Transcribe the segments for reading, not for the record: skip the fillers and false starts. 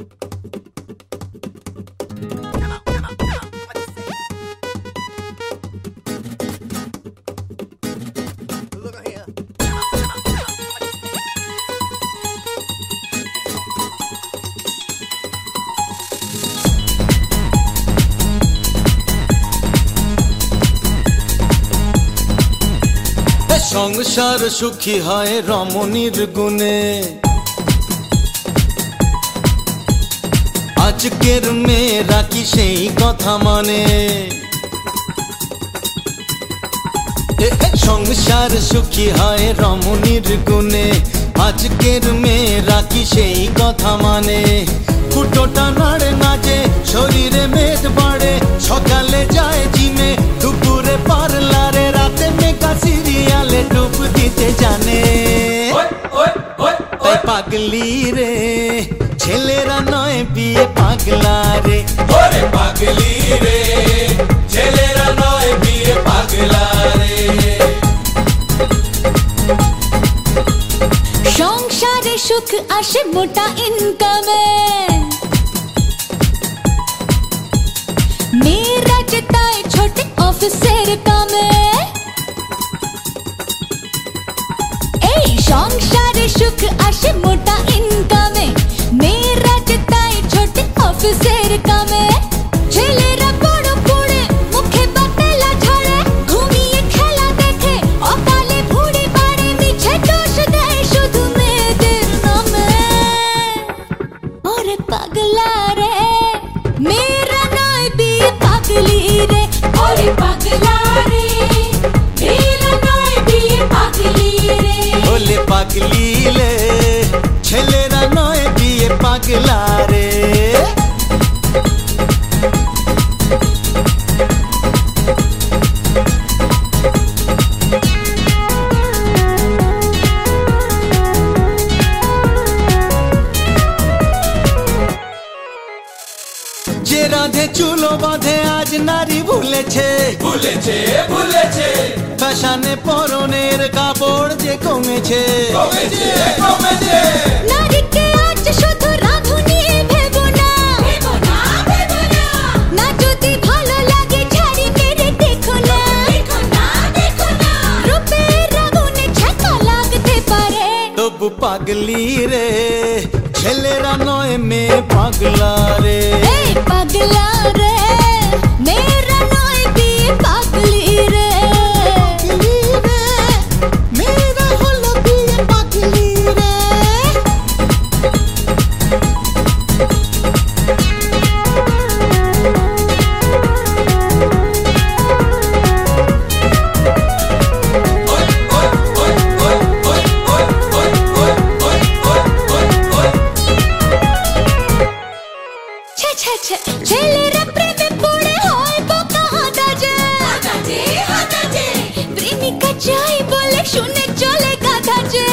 সংসার সুখী হয় রমণীর গুণে, আজকের মেয়েরা কি সেই কথা মানে? সংসার সুখী হয় রমণীর গুণে, আজকের মেয়েরা কি সেই কথা মানে? ফুটোটা নাড়ে নাচে, শরীরে মেদ বাড়ে, সকালে যায় জিমে, দুপুরে পার্লারে, রাতে মেকা সিরিয়ালে ডুব দিতে জানে। তাই পাগলি রে ছেলেরা নয় বিয়ে পাগলা রে। ওরে পাগলি রে ছেলেরা নয় বিয়ে পাগলা রে। সংসারে সুখ আসে মোটা ইনকামে, মেয়েরা যেতায় ছোটে অফিসের কামে। এই সংসারে সুখ আসে মোটা ইনকামে, মেয়েরা যেতায় ছোটে অফিসের কামে। ছেলেরা বড় পড়ে মুখে বাতেলা ঝাড়ে, ঘুমিয়ে খেলা দেখে অকালে ভুঁড়ি বাড়ে, মিছে দোষ দেয় শুধু মেয়েদের নামে। ওরে পাগলা রে মেয়েরা নয় বিয়ে পাগলি রে। ওরে পাগলা রে মেয়েরা নয় বিয়ে পাগলি রে। ওলে পাগলি লে ছেলেরা নয় বিয়ে পাগলা রে। যে রাধে চুলো বাঁধে আজ নারী ভুলেছে, ভুলেছে ভুলেছে ফ্যাশনে পরনের কাপড় যে কমেছে, কমেছে কমেছে। নারীকে আজ শুধু রাঁধুনি ভেবো না, ভেবো না ভেবো না। না যদি ভালো লাগে ছাড়ি মেরে দেখো না, দেখো না দেখো না। রূপের আগুনে ছ্যাঁকা লাগতে পারে, তবু পাগলি রে ছেলেরা নয় মেয়ে পাগলা রে। এই পাগলা রে মেয়েরা নয় বিয়ে পাগলি রে। মেয়েরা হলো বিয়ে পাগলি রে। ছেলেরা প্রেমে পড়ে হয় বোকা হাঁদাজে, হাঁদাজে প্রেমিকা চাই বলে শুনে চলে গাধাজে।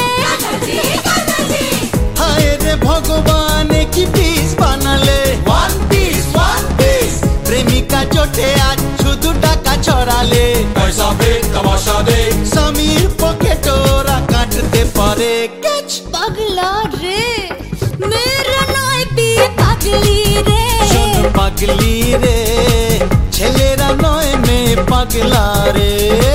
হায় রে ভগবান কি পিস বানালে, ওয়ান পিস ওয়ান পিস। প্রেমিকা জোটে আজ শুধু টাকা ছড়ালে, পয়সা দেখ তমাশা দেখ। স্বামীর পকেট ওরা কাটতে পারে। পাগলা রে মেয়েরা নয় বিয়ে পাগলি রে। শুধু পাগলি রে ছেলেরা নয় মেয়ে পাগলা রে।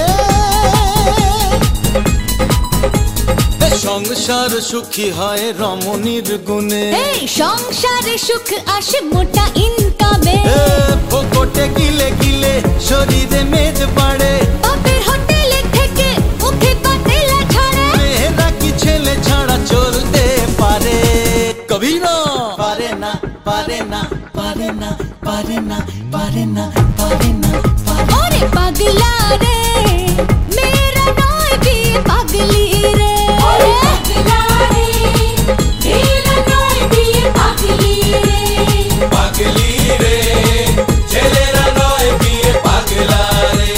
সংসার সুখী হয় রমণীর গুণে, এই সংসারে সুখ আসে মোটা ইনকামে। পকেটে গিলে গিলে শরীরে মেদ বাড়ে, বাপের হোটেলে থেকে মুখে বাতেলা ছড়ে। মেয়েরা কি ছেলে ছাড়া চলতে পারে? কবি না পারে না পারে না পারে না পারে না পারে না পারে না। ওরে পাগলা রে মেয়েরা নয় বিয়ে পাগলি রে। ওরে পাগলা রে মেয়েরা নয় বিয়ে পাগলি রে। পাগলি রে ছেলেরা নয় বিয়ে পাগলা রে।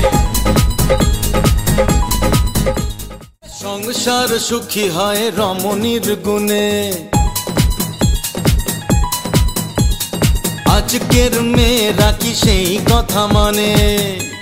সংসার সুখী হয় রমণীর গুণে, আজকের মেয়েরা কি সেই কথা মানে?